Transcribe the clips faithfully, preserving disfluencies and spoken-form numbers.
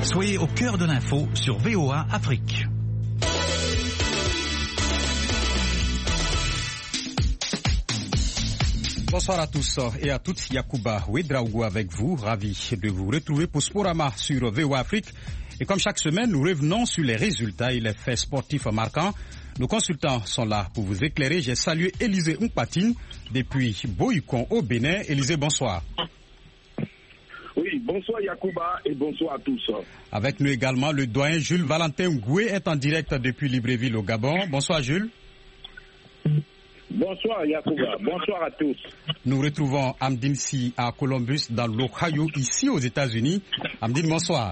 Soyez au cœur de l'info sur V O A Afrique. Bonsoir à tous et à toutes, Yacouba Ouedraogo avec vous, ravi de vous retrouver pour Sporama sur V O A Afrique. Et comme chaque semaine, nous revenons sur les résultats et les faits sportifs marquants. Nos consultants sont là pour vous éclairer. J'ai salué Élisée Mpatine depuis Boycon au Bénin. Élisée, bonsoir. Oui, bonsoir Yacouba et bonsoir à tous. Avec nous également, le doyen Jules Valentin Ngoué est en direct depuis Libreville au Gabon. Bonsoir Jules. Bonsoir Yacouba, bonsoir à tous. Nous retrouvons Amdine Si à Columbus dans l'Ohio, ici aux États-Unis. Amdine, bonsoir.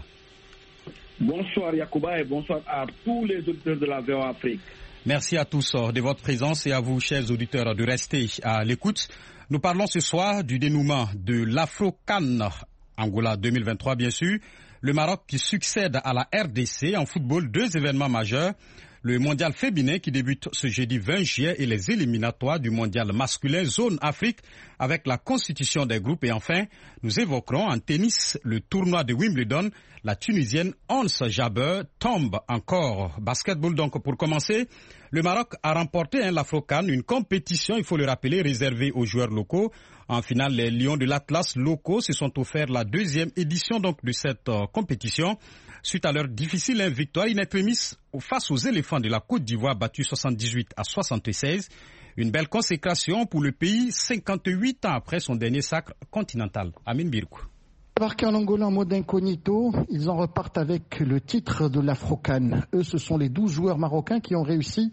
Bonsoir Yacouba et bonsoir à tous les auditeurs de la V O A Afrique. Merci à tous de votre présence et à vous, chers auditeurs, de rester à l'écoute. Nous parlons ce soir du dénouement de l'Afro-CAN Angola deux mille vingt-trois, bien sûr. Le Maroc qui succède à la R D C en football, deux événements majeurs. Le mondial féminin qui débute ce jeudi vingt juillet et les éliminatoires du mondial masculin zone Afrique avec la constitution des groupes. Et enfin, nous évoquerons en tennis le tournoi de Wimbledon. La Tunisienne Ons Jabeur tombe encore. Basketball donc pour commencer. Le Maroc a remporté hein, l'Afro-CAN, une compétition, il faut le rappeler, réservée aux joueurs locaux. En finale, les Lions de l'Atlas locaux se sont offerts la deuxième édition donc, de cette euh, compétition. Suite à leur difficile hein, victoire in extremis face aux éléphants de la Côte d'Ivoire battus soixante-dix-huit à soixante-seize. Une belle consécration pour le pays cinquante-huit ans après son dernier sacre continental. Amin Birkou. Embarqués en Angola en mode incognito, ils en repartent avec le titre de l'Afro-CAN. Eux, ce sont les douze joueurs marocains qui ont réussi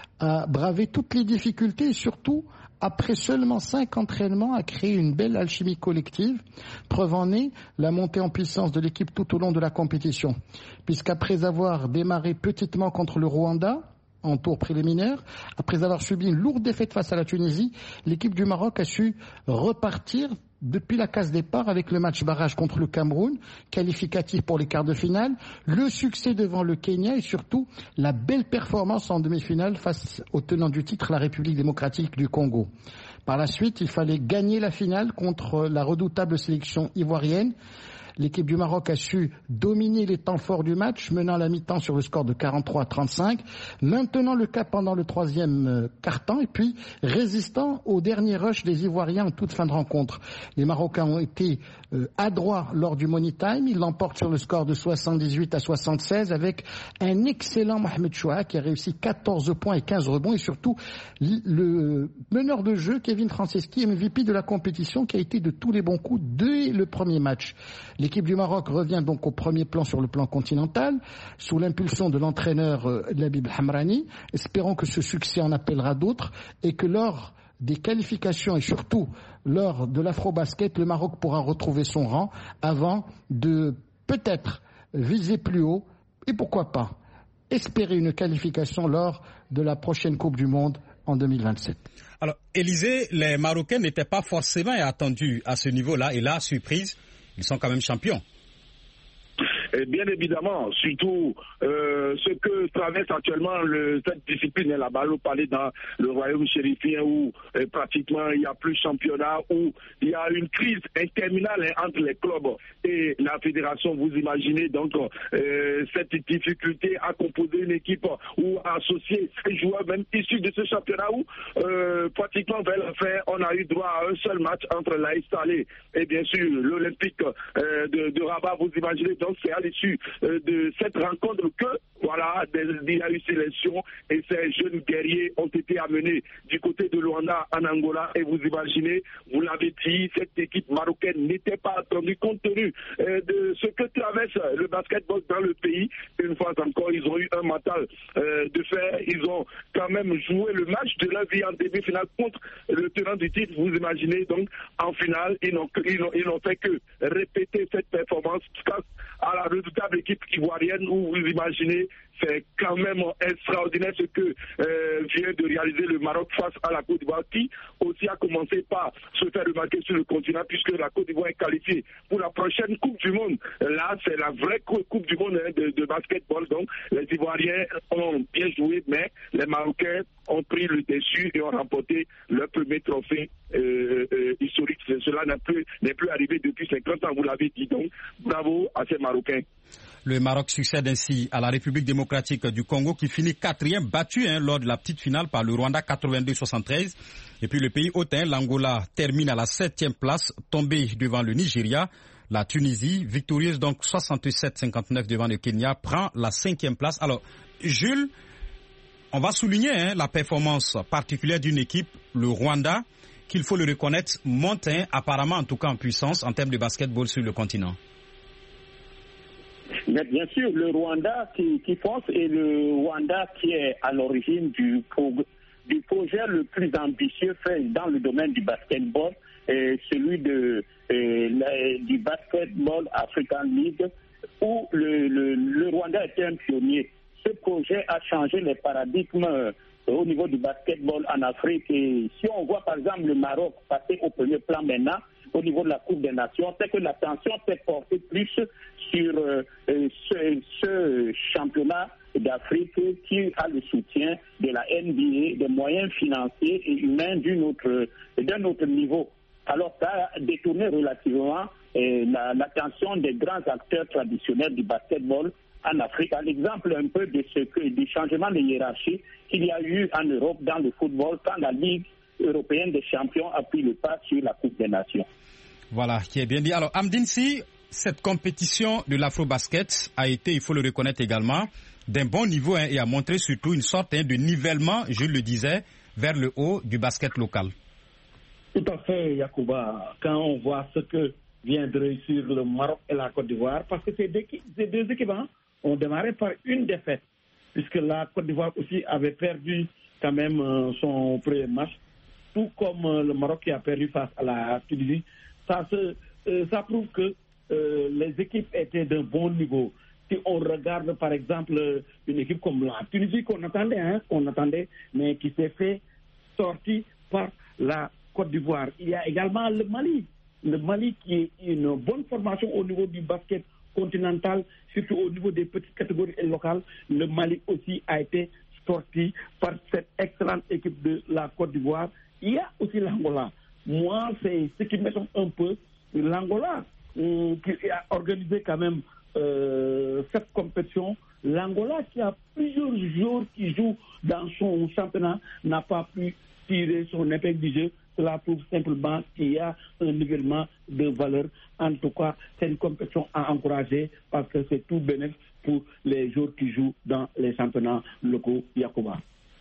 à braver toutes les difficultés et surtout, après seulement cinq entraînements, à créer une belle alchimie collective. Preuve en est la montée en puissance de l'équipe tout au long de la compétition. Puisqu'après avoir démarré petitement contre le Rwanda, en tour préliminaire, après avoir subi une lourde défaite face à la Tunisie, l'équipe du Maroc a su repartir depuis la case départ avec le match barrage contre le Cameroun, qualificatif pour les quarts de finale, le succès devant le Kenya et surtout la belle performance en demi-finale face au tenant du titre, la République démocratique du Congo. Par la suite, il fallait gagner la finale contre la redoutable sélection ivoirienne. L'équipe du Maroc a su dominer les temps forts du match, menant la mi-temps sur le score de quarante-trois à trente-cinq, maintenant le cap pendant le troisième quart-temps et puis résistant au dernier rush des Ivoiriens en toute fin de rencontre. Les Marocains ont été euh, adroits lors du money time, ils l'emportent sur le score de soixante-dix-huit à soixante-seize avec un excellent Mohamed Chouaa qui a réussi quatorze points et quinze rebonds et surtout le meneur de jeu Kevin Franceschi, M V P de la compétition qui a été de tous les bons coups dès le premier match. L'équipe du Maroc revient donc au premier plan sur le plan continental, sous l'impulsion de l'entraîneur euh, Labib Hamrani. Espérons que ce succès en appellera d'autres et que lors des qualifications et surtout lors de l'Afro-Basket, le Maroc pourra retrouver son rang avant de peut-être viser plus haut et pourquoi pas espérer une qualification lors de la prochaine Coupe du Monde en deux mille vingt-sept. Alors, Élisée, les Marocains n'étaient pas forcément attendus à ce niveau-là et là, surprise, ils sont quand même champions. Et bien évidemment, surtout euh, ce que traverse actuellement le, cette discipline, la balle au palais dans le royaume chérifien où euh, pratiquement il n'y a plus de championnat, où il y a une crise interminable hein, entre les clubs et la fédération. Vous imaginez donc euh, cette difficulté à composer une équipe ou à associer ces joueurs même issus de ce championnat où euh, pratiquement vers la fin on a eu droit à un seul match entre l'A S Salé et bien sûr l'Olympique euh, de, de Rabat. Vous imaginez donc c'est à l'issue euh, de cette rencontre que voilà, il y a eu sélection et ces jeunes guerriers ont été amenés du côté de Luanda en Angola et vous imaginez, vous l'avez dit, cette équipe marocaine n'était pas attendue compte tenu euh, de ce que traverse le basketball dans le pays. Une fois encore, ils ont eu un mental euh, de fer, ils ont quand même joué le match de leur vie en demi-finale contre le tenant du titre. Vous imaginez donc en finale, ils n'ont, ils n'ont, ils n'ont fait que répéter cette performance face à la redoutable équipe ivoirienne où vous imaginez c'est quand même extraordinaire ce que euh, vient de réaliser le Maroc face à la Côte d'Ivoire qui aussi a commencé par se faire remarquer sur le continent puisque la Côte d'Ivoire est qualifiée pour la prochaine Coupe du Monde. Là, c'est la vraie Coupe du Monde hein, de, de basketball. Donc, les Ivoiriens ont bien joué, mais les Marocains ont pris le dessus et ont remporté leur premier trophée euh, euh, historique. Cela n'est plus, n'est plus arrivé depuis cinquante ans, vous l'avez dit. Donc, bravo à ces Marocains. Le Maroc succède ainsi à la République démocratique du Congo qui finit quatrième, battu hein, lors de la petite finale par le Rwanda quatre-vingt-deux à soixante-treize. Et puis le pays hôte, hein, l'Angola, termine à la septième place, tombé devant le Nigeria. La Tunisie, victorieuse donc soixante-sept à cinquante-neuf devant le Kenya, prend la cinquième place. Alors, Jules, on va souligner hein, la performance particulière d'une équipe, le Rwanda, qu'il faut le reconnaître, monte hein, apparemment en tout cas en puissance en termes de basketball sur le continent. Mais bien sûr, le Rwanda qui, qui fonce et le Rwanda qui est à l'origine du, du projet le plus ambitieux fait dans le domaine du basketball, et celui de, et, la, du Basketball African League, où le, le, le Rwanda était un pionnier. Ce projet a changé les paradigmes euh, au niveau du basketball en Afrique. Et si on voit par exemple le Maroc passer au premier plan maintenant, au niveau de la Coupe des Nations, c'est que l'attention s'est portée plus sur euh, ce, ce championnat d'Afrique qui a le soutien de la N B A, des moyens financiers et humains d'un autre, d'un autre niveau. Alors ça a détourné relativement euh, la, l'attention des grands acteurs traditionnels du basketball en Afrique, à l'exemple un peu de ce que, du changement de hiérarchie qu'il y a eu en Europe dans le football quand la Ligue européenne des champions a pris le pas sur la Coupe des Nations. Voilà, qui est bien dit. Alors, Amdine, si cette compétition de l'afro-basket a été, il faut le reconnaître également, d'un bon niveau hein, et a montré surtout une sorte hein, de nivellement, je le disais, vers le haut du basket local. Tout à fait, Yacouba. Quand on voit ce que vient de réussir le Maroc et la Côte d'Ivoire, parce que ces deux, ces deux équipes hein, ont démarré par une défaite, puisque la Côte d'Ivoire aussi avait perdu quand même euh, son premier match, tout comme euh, le Maroc qui a perdu face à la Tunisie. Ça, se, euh, ça prouve que euh, les équipes étaient d'un bon niveau. Si on regarde par exemple une équipe comme la Tunisie qu'on attendait, hein, qu'on attendait, mais qui s'est fait sortir par la Côte d'Ivoire. Il y a également le Mali. Le Mali qui est une bonne formation au niveau du basket continental, surtout au niveau des petites catégories locales. Le Mali aussi a été sorti par cette excellente équipe de la Côte d'Ivoire. Il y a aussi l'Angola. Moi, c'est ce qui m'étonne un peu. L'Angola, euh, qui a organisé quand même euh, cette compétition, l'Angola qui a plusieurs joueurs qui jouent dans son championnat n'a pas pu tirer son épingle du jeu. Cela prouve simplement qu'il y a un nivellement de valeur. En tout cas, c'est une compétition à encourager parce que c'est tout bénéfice pour les joueurs qui jouent dans les championnats locaux Yacouba.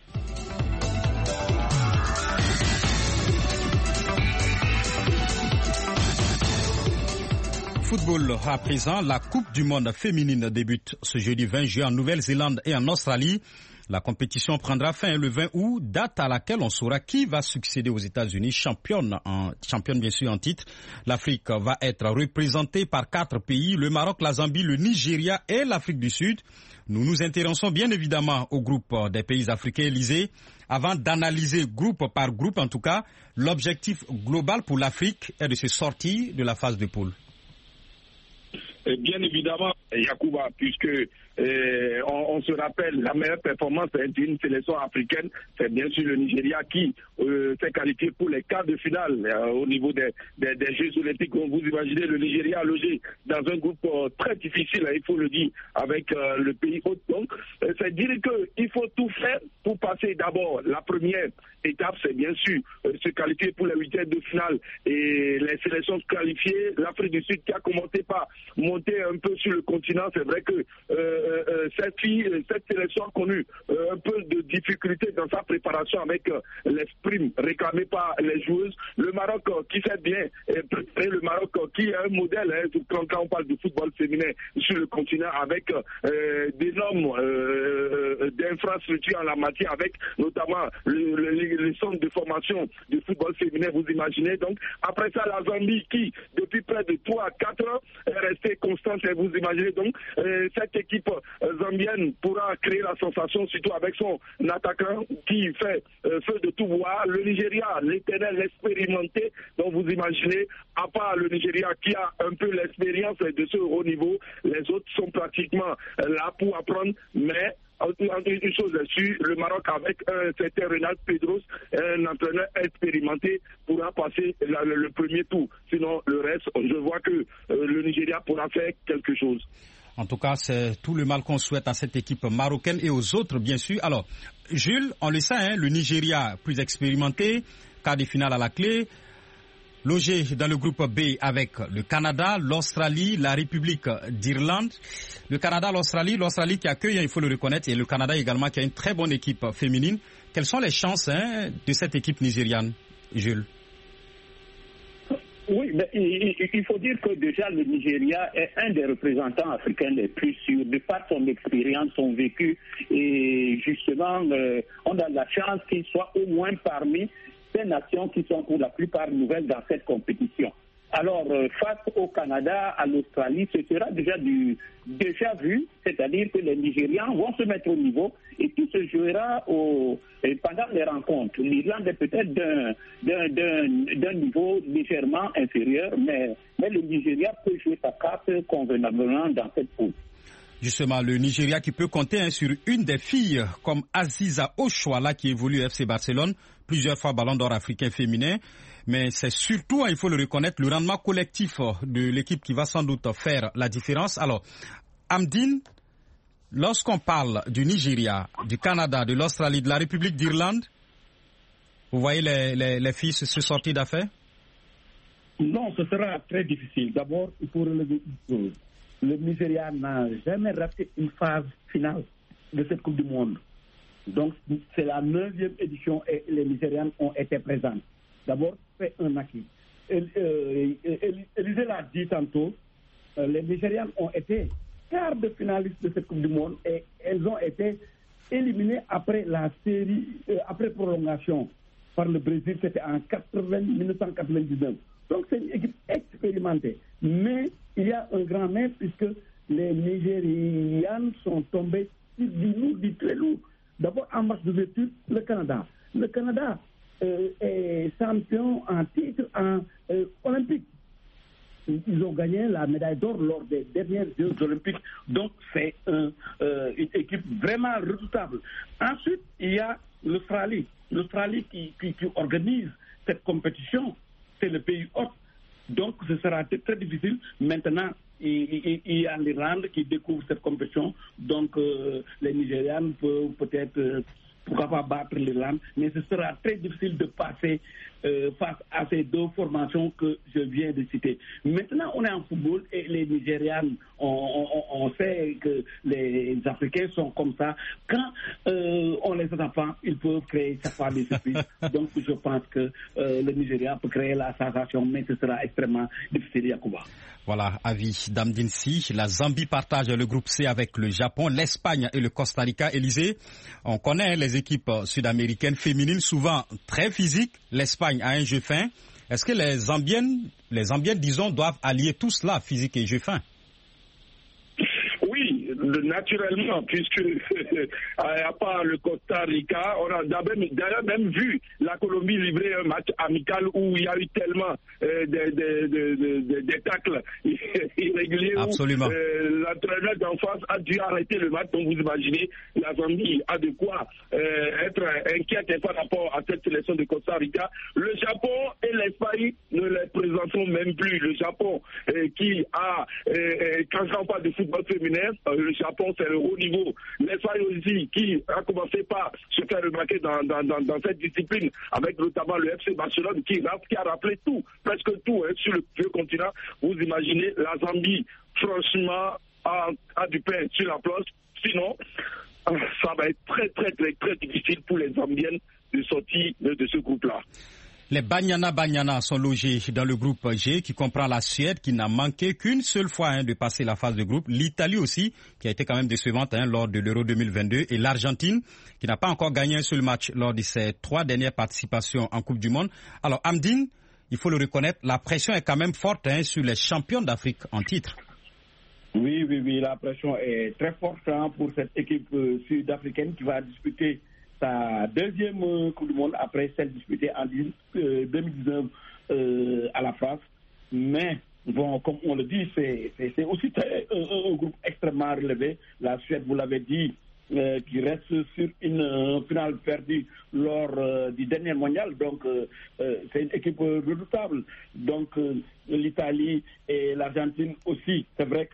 Football à présent, la Coupe du monde féminine débute ce jeudi vingt juin en Nouvelle-Zélande et en Australie. La compétition prendra fin le vingt août, date à laquelle on saura qui va succéder aux États-Unis, championne, en, championne bien sûr en titre. L'Afrique va être représentée par quatre pays, le Maroc, la Zambie, le Nigeria et l'Afrique du Sud. Nous nous intéressons bien évidemment au groupe des pays africains élisés. Avant d'analyser groupe par groupe, en tout cas, l'objectif global pour l'Afrique est de se sortir de la phase de poule. Bien évidemment, Yacouba, puisque euh, on, on se rappelle, la meilleure performance d'une sélection africaine, c'est bien sûr le Nigeria qui euh, s'est qualifié pour les quarts de finale euh, au niveau des, des, des Jeux olympiques. Comme vous imaginez, le Nigeria logé dans un groupe euh, très difficile, il faut le dire, avec euh, le pays hôte. Donc, euh, c'est dire qu'il faut tout faire pour passer d'abord la première étape, c'est bien sûr euh, se qualifier pour les huitièmes de finale et les sélections qualifiées. L'Afrique du Sud qui a commencé par monter un peu sur le continent, c'est vrai que euh, euh, cette fille, cette sélection a connu euh, un peu de difficulté dans sa préparation avec euh, les primes réclamées par les joueuses. Le Maroc euh, qui fait bien préparer, le Maroc euh, qui est un modèle hein, quand, quand on parle du football féminin sur le continent avec euh, d'énormes euh, d'infrastructures en la matière, avec notamment le, le, les centres de formation du football féminin, vous imaginez. Donc après ça, la Zambie qui depuis près de trois à quatre ans est restée constante, et vous imaginez. Donc euh, cette équipe euh, zambienne pourra créer la sensation, surtout avec son attaquant qui fait euh, feu de tout voir. Le Nigeria, l'éternel expérimenté, donc vous imaginez, à part le Nigeria qui a un peu l'expérience de ce haut niveau, les autres sont pratiquement là pour apprendre, mais une chose est sûre, le Maroc avec un certain Renald Pedros, un entraîneur expérimenté, pourra passer la, le, le premier tour. Sinon, le reste, je vois que euh, le Nigeria pourra faire quelque chose. En tout cas, c'est tout le mal qu'on souhaite à cette équipe marocaine et aux autres, bien sûr. Alors, Jules, on le sait, hein, le Nigeria plus expérimenté, quart de finale à la clé, logé dans le groupe B avec le Canada, l'Australie, la République d'Irlande. Le Canada, l'Australie, l'Australie qui accueille, il faut le reconnaître, et le Canada également qui a une très bonne équipe féminine. Quelles sont les chances hein, de cette équipe nigériane, Jules? Oui, mais il faut dire que déjà le Nigeria est un des représentants africains les plus sûrs, de par son expérience, son vécu, et justement, euh, on a la chance qu'il soit au moins parmi ces nations qui sont pour la plupart nouvelles dans cette compétition. Alors, euh, face au Canada, à l'Australie, ce sera déjà du déjà vu, c'est-à-dire que les Nigérians vont se mettre au niveau et tout se jouera au, pendant les rencontres. L'Irlande est peut-être d'un, d'un, d'un, d'un niveau légèrement inférieur, mais, mais le Nigeria peut jouer sa carte convenablement dans cette poule. Justement, le Nigeria qui peut compter hein, sur une des filles comme Aziza Oshoala qui évolue au F C Barcelone, plusieurs fois ballon d'or africain féminin. Mais c'est surtout, hein, il faut le reconnaître, le rendement collectif de l'équipe qui va sans doute faire la différence. Alors, Amdine, lorsqu'on parle du Nigeria, du Canada, de l'Australie, de la République d'Irlande, vous voyez les, les, les filles se, se sortir d'affaire? Non, ce sera très difficile. D'abord, il faut relever une chose. Le Nigeria n'a jamais raté une phase finale de cette Coupe du Monde. Donc, c'est la neuvième édition et les Nigérianes ont été présentes. D'abord, c'est un acquis. Élisée l'a dit tantôt, euh, les Nigérianes ont été quart de finalistes de cette Coupe du Monde et elles ont été éliminées après la série, euh, après prolongation par le Brésil, c'était en mille neuf cent quatre-vingt-dix-neuf. Donc, c'est une équipe expérimentée. Mais il y a un grand mais puisque les Nigérianes sont tombées sur du lourd, du très lourd. D'abord, en match d'ouverture, le Canada. Le Canada euh, est champion en titre en euh, olympique. Ils ont gagné la médaille d'or lors des dernières Jeux olympiques. Donc, c'est un, euh, une équipe vraiment redoutable. Ensuite, il y a l'Australie. L'Australie qui, qui, qui organise cette compétition, c'est le pays hôte. Donc, ce sera très difficile. Maintenant, il, il y a l'Irlande qui découvre cette compétition. Donc, euh, les Nigérians peuvent peut-être, euh, pourquoi pas battre l'Irlande. Mais ce sera très difficile de passer euh, face à ces deux formations que je viens de citer. Maintenant, on est en football et les Nigérians, on, on, on sait que les Africains sont comme ça. Quand euh, on les attend, ils peuvent créer chaque fois des surprises. Donc, je pense que euh, le Nigeria peut créer la sensation, mais ce sera extrêmement difficile à Cuba. Voilà, avis d'Amdine Si. La Zambie partage le groupe C avec le Japon, l'Espagne et le Costa Rica. Élysée, on connaît les équipes sud-américaines féminines, souvent très physiques. L'Espagne a un jeu fin. Est-ce que les Zambiennes, les Zambiennes, disons, doivent allier tout cela, physique et jeu fin? Oui, naturellement, puisque à part le Costa Rica, on a d'ailleurs même vu la Colombie livrer un match amical où il y a eu tellement euh, de, de, de, de, de, de tacles irréguliers. Absolument. Où euh, l'entraîneur d'en face a dû arrêter le match. Donc vous imaginez, la Zambie a de quoi euh, être inquiète par rapport à cette sélection de Costa Rica. Le Japon et l'Espagne ne les présenteront même plus. Le Japon euh, qui a, euh, quand on parle de football féminin, euh, le Japon c'est le haut niveau. L'Espagne aussi qui a commencé par se faire remarquer dans, dans, dans, dans cette discipline avec notamment le F C Barcelone qui, qui a rappelé tout, presque tout hein, sur le vieux continent. Vous imaginez la Zambie franchement a, a du pain sur la planche. Sinon, ça va être très très très très difficile pour les Zambiennes de sortir de, de ce groupe-là. Les Banyana Banyana sont logés dans le groupe G qui comprend la Suède qui n'a manqué qu'une seule fois hein, de passer la phase de groupe, l'Italie aussi qui a été quand même décevante hein, lors de l'Euro deux mille vingt-deux et l'Argentine qui n'a pas encore gagné un seul match lors de ses trois dernières participations en Coupe du Monde. Alors Amdine, il faut le reconnaître, la pression est quand même forte hein, sur les champions d'Afrique en titre. Oui, oui, oui, la pression est très forte hein, pour cette équipe euh, sud-africaine qui va disputer sa deuxième euh, Coupe du Monde après celle disputée en euh, deux mille dix-neuf euh, à la France. Mais, bon, comme on le dit, c'est, c'est, c'est aussi très, euh, un groupe extrêmement relevé. La Suède, vous l'avez dit, euh, qui reste sur une euh, finale perdue lors euh, du dernier mondial. Donc, euh, euh, c'est une équipe redoutable. Donc, euh, l'Italie et l'Argentine aussi. C'est vrai que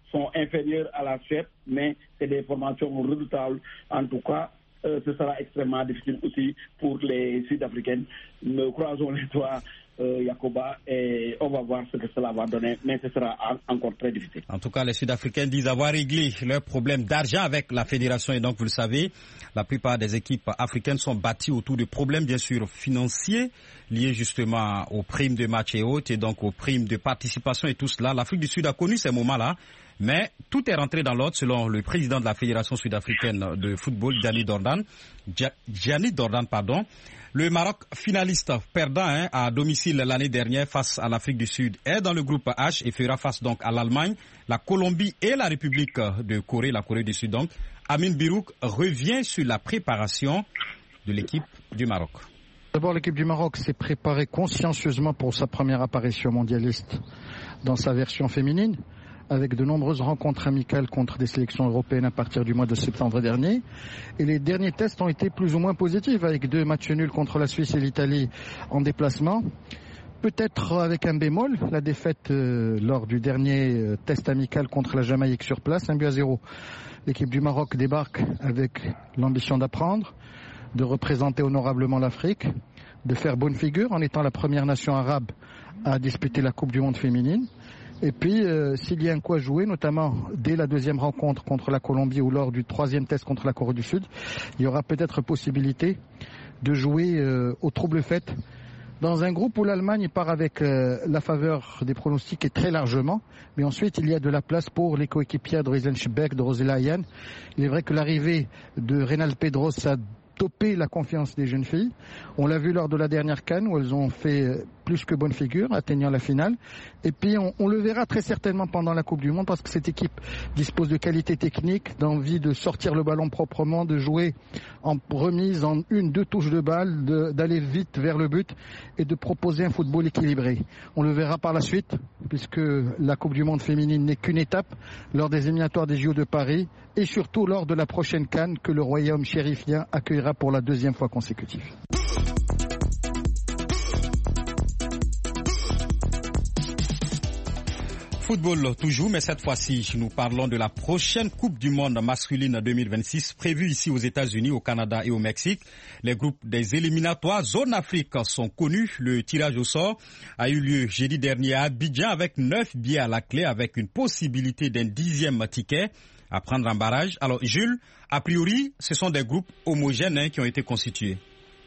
sont inférieures à la Suède, mais c'est des formations redoutables. En tout cas, euh, ce sera extrêmement difficile aussi pour les Sud-Africaines. Nous croisons les doigts, euh, Yacoba, et on va voir ce que cela va donner, mais ce sera encore très difficile. En tout cas, les Sud-Africains disent avoir réglé leurs problèmes d'argent avec la fédération, et donc, vous le savez, la plupart des équipes africaines sont bâties autour de problèmes, bien sûr, financiers, liés justement aux primes de match et autres, et donc aux primes de participation et tout cela. L'Afrique du Sud a connu ces moments-là, mais tout est rentré dans l'ordre selon le président de la Fédération sud-africaine de football, Gianni Dordan. Gianni Dordan, pardon. Le Maroc, finaliste perdant hein, à domicile l'année dernière face à l'Afrique du Sud, est dans le groupe H et fera face donc à l'Allemagne, la Colombie et la République de Corée, la Corée du Sud donc. Amin Birouk revient sur la préparation de l'équipe du Maroc. D'abord, l'équipe du Maroc s'est préparée consciencieusement pour sa première apparition mondialiste dans sa version féminine, avec de nombreuses rencontres amicales contre des sélections européennes à partir du mois de septembre dernier. Et les derniers tests ont été plus ou moins positifs, avec deux matchs nuls contre la Suisse et l'Italie en déplacement. Peut-être avec un bémol, la défaite euh, lors du dernier euh, test amical contre la Jamaïque sur place, un but à zéro. L'équipe du Maroc débarque avec l'ambition d'apprendre, de représenter honorablement l'Afrique, de faire bonne figure en étant la première nation arabe à disputer la Coupe du Monde féminine. Et puis, euh, s'il y a un coup à jouer, notamment dès la deuxième rencontre contre la Colombie ou lors du troisième test contre la Corée du Sud, il y aura peut-être possibilité de jouer euh, au trouble fête dans un groupe où l'Allemagne part avec euh, la faveur des pronostics et très largement. Mais ensuite, il y a de la place pour les coéquipiers de Riesenbeek, de Rosella Ayane. Il est vrai que l'arrivée de Reynald Pedros a topé la confiance des jeunes filles. On l'a vu lors de la dernière CAN où elles ont fait plus que bonne figure, atteignant la finale. Et puis on, on le verra très certainement pendant la Coupe du Monde parce que cette équipe dispose de qualités techniques, d'envie de sortir le ballon proprement, de jouer en remise en une, deux touches de balle, de, d'aller vite vers le but et de proposer un football équilibré. On le verra par la suite puisque la Coupe du Monde féminine n'est qu'une étape lors des éliminatoires des J O de Paris et surtout lors de la prochaine CAN que le Royaume chérifien accueillera pour la deuxième fois consécutive. Football toujours, mais cette fois-ci, nous parlons de la prochaine Coupe du Monde masculine deux mille vingt-six, prévue ici aux États-Unis, au Canada et au Mexique. Les groupes des éliminatoires Zone Afrique sont connus. Le tirage au sort a eu lieu jeudi dernier à Abidjan avec neuf billets à la clé, avec une possibilité d'un dixième ticket à prendre en barrage. Alors, Jules, a priori, ce sont des groupes homogènes hein, qui ont été constitués.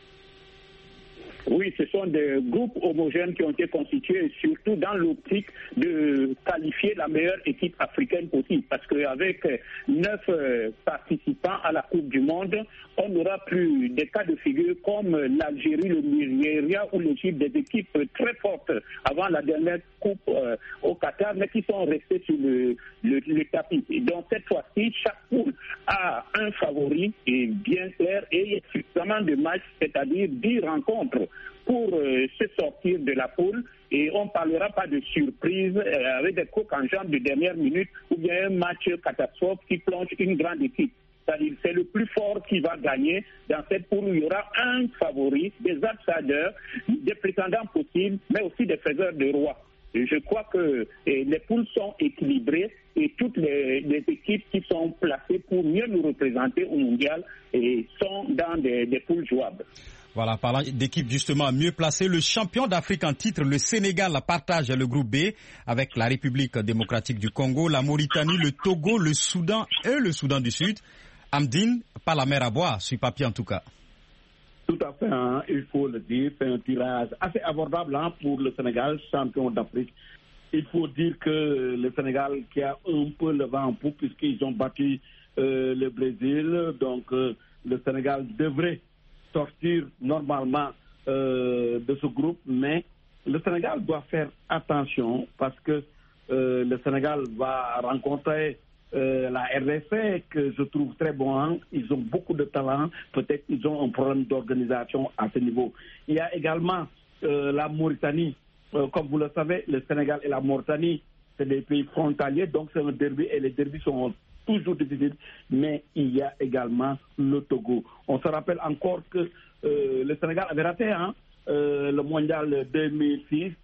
Oui, ce sont des groupes homogènes qui ont été constitués, surtout dans l'optique de qualifier la meilleure équipe africaine possible. Parce qu'avec neuf participants à la Coupe du Monde, on n'aura plus des cas de figure comme l'Algérie, le Nigeria ou l'Égypte, des équipes très fortes avant la dernière Coupe euh, au Qatar, mais qui sont restées sur le, le, le tapis. Et donc cette fois-ci, chaque poule a un favori et bien clair et il y a suffisamment de matchs, c'est-à-dire dix rencontres pour euh, se sortir de la poule et on ne parlera pas de surprise euh, avec des coups en jambes de dernière minute ou bien un match catastrophe qui plonge une grande équipe. C'est-à-dire c'est le plus fort qui va gagner dans cette poule où il y aura un favori, des outsiders, des prétendants possibles, mais aussi des faiseurs de roi. Et je crois que eh, les poules sont équilibrées et toutes les, les équipes qui sont placées pour mieux nous représenter au mondial et sont dans des, des poules jouables. Voilà, parlant d'équipes justement mieux placées, le champion d'Afrique en titre, le Sénégal, partage le groupe B avec la République démocratique du Congo, la Mauritanie, le Togo, le Soudan et le Soudan du Sud. Amdine, pas la mer à boire, sur papier en tout cas. Tout à fait, hein, il faut le dire, c'est un tirage assez abordable hein, pour le Sénégal, champion d'Afrique. Il faut dire que le Sénégal qui a un peu le vent en poupe puisqu'ils ont battu euh, le Brésil, donc euh, le Sénégal devrait sortir normalement euh, de ce groupe, mais le Sénégal doit faire attention parce que euh, le Sénégal va rencontrer Euh, la R D C que je trouve très bon, hein. Ils ont beaucoup de talent, peut-être ils ont un problème d'organisation à ce niveau. Il y a également euh, la Mauritanie, euh, comme vous le savez, le Sénégal et la Mauritanie, c'est des pays frontaliers, donc c'est un derby et les derbys sont toujours difficiles, mais il y a également le Togo. On se rappelle encore que euh, le Sénégal avait raté hein, euh, le mondial deux mille six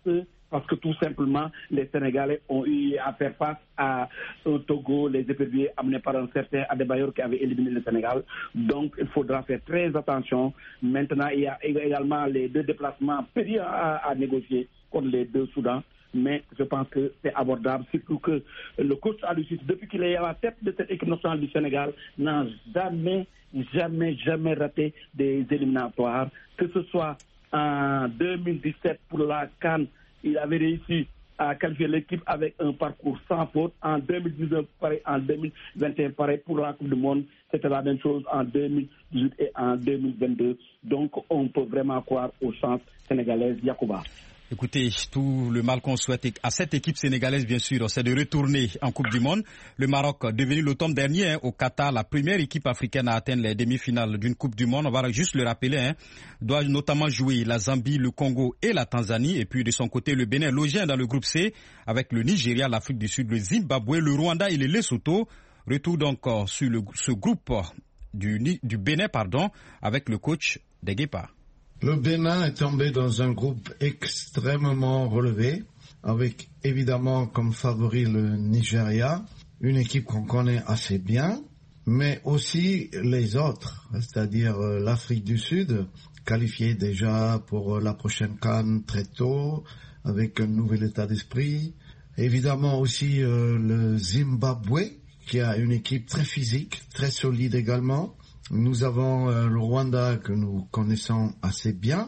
parce que tout simplement, les Sénégalais ont eu à faire face à un Togo, les éperviers amenés par un certain Adebayor qui avait éliminé le Sénégal. Donc, il faudra faire très attention. Maintenant, il y a également les deux déplacements périlleux à, à négocier contre les deux Soudans. Mais je pense que c'est abordable, surtout que le coach Aliou Cissé, depuis qu'il est à la tête de cette équipe nationale du Sénégal, n'a jamais, jamais, jamais raté des éliminatoires. Que ce soit en deux mille dix-sept pour la CAN, il avait réussi à qualifier l'équipe avec un parcours sans faute. En deux mille dix-neuf, pareil, en deux mille vingt et un, pareil, pour la Coupe du Monde, c'était la même chose en deux mille dix-huit et en deux mille vingt-deux. Donc, on peut vraiment croire aux chances sénégalaises. Yacouba. Écoutez, tout le mal qu'on souhaite à cette équipe sénégalaise, bien sûr, c'est de retourner en Coupe du Monde. Le Maroc, devenu l'automne dernier hein, au Qatar, la première équipe africaine à atteindre les demi-finales d'une Coupe du Monde, on va juste le rappeler, hein, doit notamment jouer la Zambie, le Congo et la Tanzanie. Et puis de son côté, le Bénin logé dans le groupe C avec le Nigeria, l'Afrique du Sud, le Zimbabwe, le Rwanda et le Lesotho. Retour donc sur le, ce groupe du, du Bénin pardon, avec le coach des Guépards. Le Bénin est tombé dans un groupe extrêmement relevé, avec évidemment comme favori le Nigeria, une équipe qu'on connaît assez bien, mais aussi les autres, c'est-à-dire l'Afrique du Sud, qualifiée déjà pour la prochaine CAN très tôt, avec un nouvel état d'esprit. Évidemment aussi euh, le Zimbabwe, qui a une équipe très physique, très solide également. Nous avons euh, le Rwanda que nous connaissons assez bien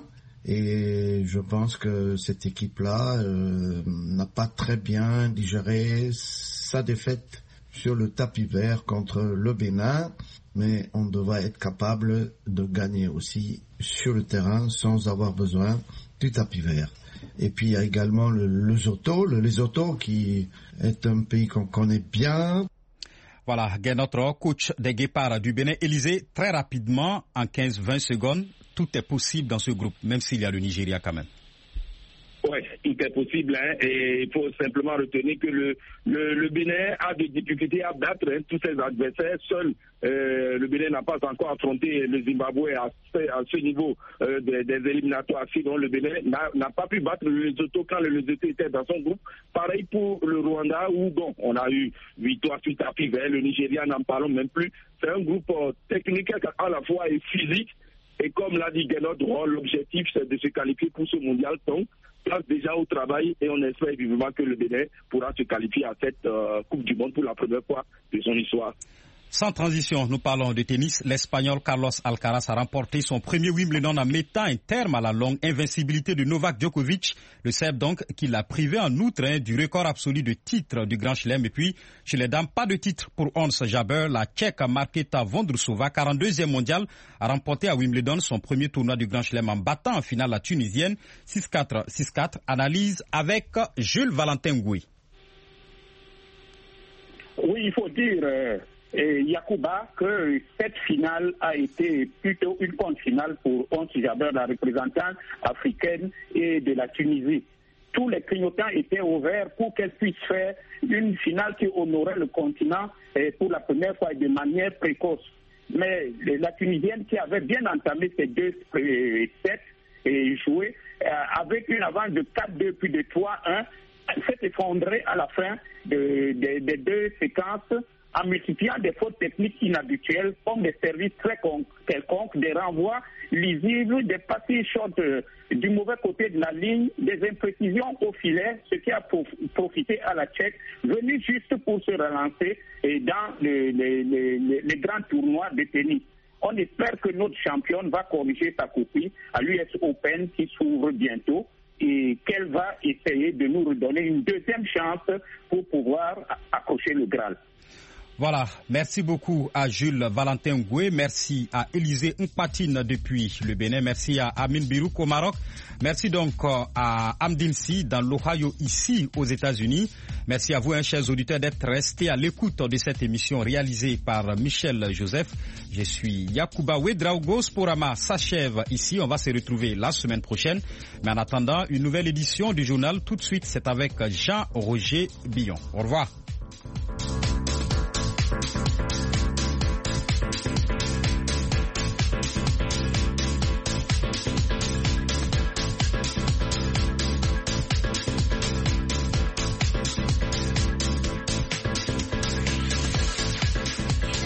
et je pense que cette équipe-là euh, n'a pas très bien digéré sa défaite sur le tapis vert contre le Bénin, mais on devrait être capable de gagner aussi sur le terrain sans avoir besoin du tapis vert. Et puis il y a également le Lesotho, le Lesotho qui est un pays qu'on connaît bien. Voilà, notre coach des Guépards du Bénin, Élysée, très rapidement, en quinze vingt secondes, tout est possible dans ce groupe, même s'il y a le Nigeria quand même. Oui, tout est possible, hein, et il faut simplement retenir que le, le, le Bénin a des difficultés à battre hein, tous ses adversaires. Seul euh, le Bénin n'a pas encore affronté le Zimbabwe à ce, à ce niveau euh, des, des éliminatoires. Sinon, le Bénin n'a pas pu battre le Lesotho quand le Lesotho était dans son groupe. Pareil pour le Rwanda où bon, on a eu victoire suite à Pivet. Le Nigeria, n'en parlons même plus. C'est un groupe euh, technique à la fois et physique. Et comme l'a dit Guénot, l'objectif c'est de se qualifier pour ce mondial. Donc, place déjà au travail et on espère vivement que le Bénin pourra se qualifier à cette euh, Coupe du Monde pour la première fois de son histoire. Sans transition, nous parlons de tennis. L'Espagnol Carlos Alcaraz a remporté son premier Wimbledon en mettant un terme à la longue invincibilité de Novak Djokovic. Le Serbe donc qui l'a privé en outre hein, du record absolu de titres du Grand Chelem. Et puis chez les dames, pas de titre pour Ons Jabeur. La Tchèque Markéta Vondrousova, quarante-deuxième mondiale, a remporté à Wimbledon son premier tournoi du Grand Chelem en battant en finale la Tunisienne six quatre six quatre. Analyse avec Jules Valentin Gouy. Oui, il faut dire... Euh... Et Yacouba, que cette finale a été plutôt une grande finale pour Ons Jabeur, la représentante africaine et de la Tunisie. Tous les clignotants étaient ouverts pour qu'elle puisse faire une finale qui honorait le continent pour la première fois et de manière précoce. Mais la Tunisienne qui avait bien entamé ses deux sets et joué avec une avance de quatre deux puis de trois un, s'est effondrée à la fin des de, de deux séquences en multipliant des fautes techniques inhabituelles comme des services très quelconques, des renvois lisibles, des parties short euh, du mauvais côté de la ligne, des imprécisions au filet, ce qui a prof profité à la Tchèque, venue juste pour se relancer et dans les, les, les, les grands tournois de tennis. On espère que notre championne va corriger sa copie à l'U S Open qui s'ouvre bientôt et qu'elle va essayer de nous redonner une deuxième chance pour pouvoir accrocher le Graal. Voilà, merci beaucoup à Jules Valentin Goué, merci à Élysée Mpatine depuis le Bénin, merci à Amin Birouk au Maroc, merci donc à Amdine Si dans l'Ohio ici aux États-Unis. Merci à vous, hein, chers auditeurs, d'être restés à l'écoute de cette émission réalisée par Michel Joseph. Je suis Yacouba Ouedraogo. Sporama s'achève ici. On va se retrouver la semaine prochaine. Mais en attendant, une nouvelle édition du journal tout de suite, c'est avec Jean-Roger Billon. Au revoir. Thank you.